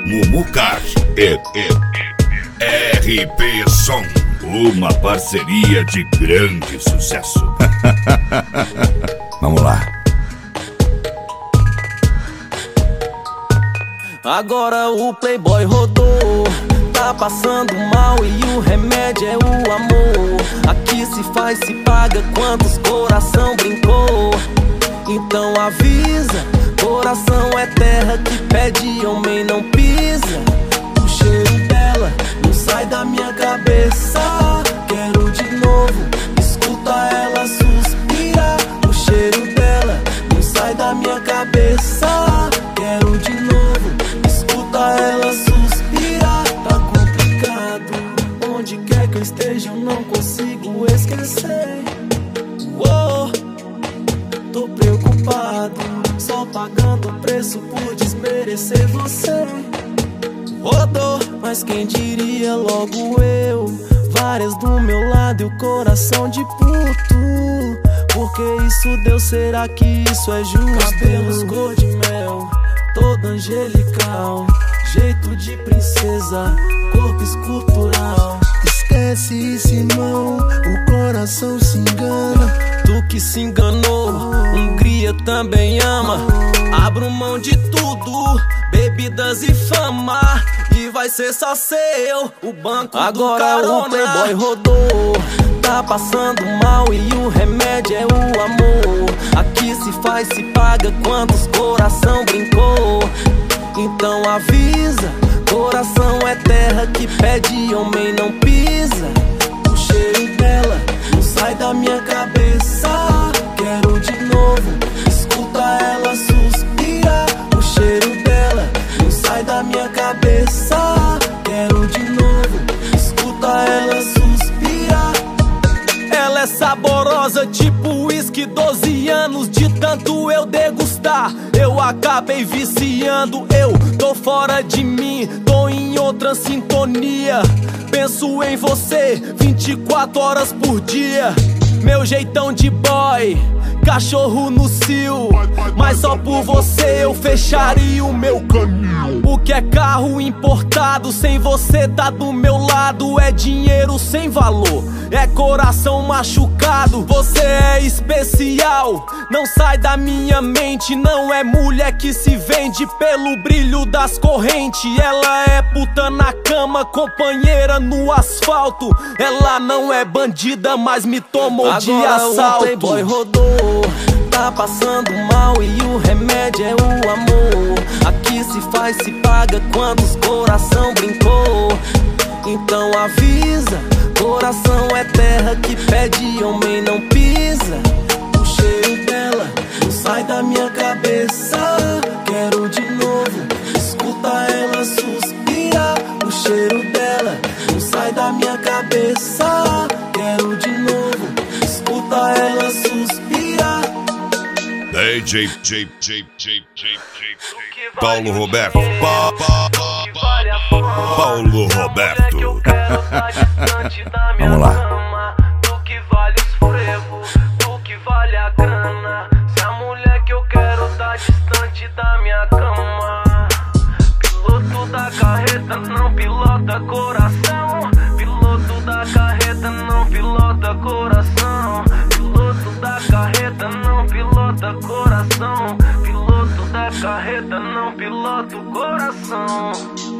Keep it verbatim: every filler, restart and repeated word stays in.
Mumucar e, e R P Som, uma parceria de grande sucesso. Vamos lá. Agora o playboy rodou, tá passando mal e o remédio é o amor. Aqui se faz, se paga, quantos coração brincou. Então avisa, coração é terra que pede, homem não pisa. O cheiro dela não sai da minha cabeça. Quero de novo, escuta ela suspirar. O cheiro dela não sai da minha cabeça. Quero de novo, escuta ela suspirar. Tá complicado, onde quer que eu esteja eu não consigo esquecer. Oh, tô preocupado, só pagando o preço por desmerecer você. Rodou, mas quem diria logo eu. Várias do meu lado e o coração de puto. Porque isso deu, será que isso é justo? Cabelos cor de mel, toda angelical, jeito de princesa, corpo escultural. Esquece se não, o coração se engana. Tu que se enganou, Hungria também ama. Abro mão de tudo, bebidas e fama, e vai ser só seu o banco do carona. Agora o playboy rodou, tá passando mal e o remédio é o amor. Aqui se faz, se paga, quantos coração brincou. Então avisa, coração é terra que pede, homem não pisa. O cheiro dela não sai da minha cabeça. Quero de novo, escuta ela suspirar. O cheiro dela não sai da minha cabeça. Quero de novo, escuta ela suspirar. Ela é saborosa, tipo uísque, doze anos de tanto eu degustar. Eu acabei viciando, eu tô fora de mim, tô em outra sintonia. Penso em você vinte e quatro horas por dia. Meu jeitão de boy, cachorro no cio, mas só por você eu fecharia o meu caminho. O que é carro importado, sem você tá do meu lado. É dinheiro sem valor, é coração machucado. Você é especial, não sai da minha mente. Não é mulher que se vende pelo brilho das correntes. Ela é puta na cama, companheira no asfalto. Ela não é bandida, mas me tomou de assalto. Agora o playboy rodou, tá passando mal e o remédio é o amor. Aqui se faz, se paga, quantos coração brincou. Então avisa, coração é terra que pede, homem não pisa. O cheiro dela não sai da minha cabeça. Quero de novo, escuta ela suspirar. O cheiro dela não sai da minha cabeça. Quero de novo, escuta ela suspirar. D J, J, J, J, J, Paulo Roberto, pa, pa, pa, pa, Paulo Roberto. Vamos lá. Tu que vale os frevos, tu que vale a grana. Se a mulher que eu quero tá distante da minha cama. Piloto da carreta não pilota coração. Piloto da carreta não pilota coração. Piloto da carreta não pilota coração. Piloto da carreta não pilota o coração.